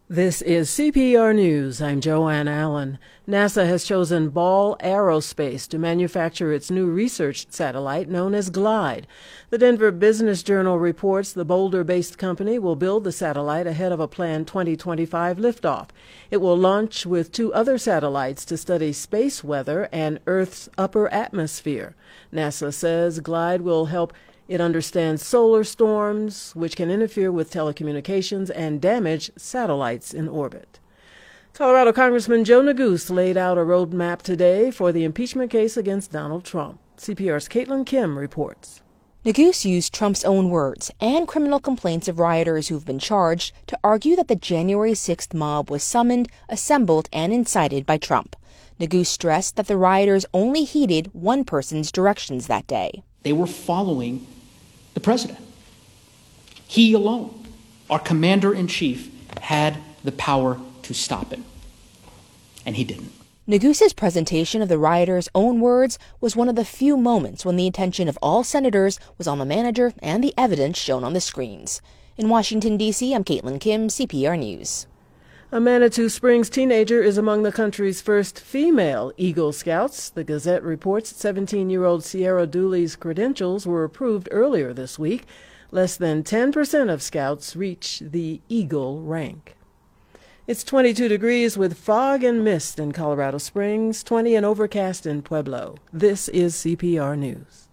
This is CPR News. I'm Joanne Allen. NASA has chosen Ball Aerospace to manufacture its new research satellite known as GLIDE. The Denver Business Journal reports the Boulder-based company will build the satellite ahead of a planned 2025 liftoff. It will launch with two other satellites to study space weather and Earth's upper atmosphere. NASA says GLIDE will help it understands solar storms, which can interfere with telecommunications and damage satellites in orbit. Colorado Congressman Joe Neguse laid out a roadmap today for the impeachment case against Donald Trump. CPR's Caitlin Kim reports. Neguse used Trump's own words and criminal complaints of rioters who've been charged to argue that the January 6th mob was summoned, assembled, and incited by Trump. Neguse stressed that the rioters only heeded one person's directions that day. They were following the president. He alone, our commander-in-chief, had the power to stop him. And he didn't. Neguse's presentation of the rioters' own words was one of the few moments when the attention of all senators was on the manager and the evidence shown on the screens. In Washington, D.C., I'm Caitlin Kim, CPR News. A Manitou Springs teenager is among the country's first female Eagle Scouts. The Gazette reports 17-year-old Sierra Dooley's credentials were approved earlier this week. Less than 10% of Scouts reach the Eagle rank. It's 22 degrees with fog and mist in Colorado Springs, 20 and overcast in Pueblo. This is CPR News.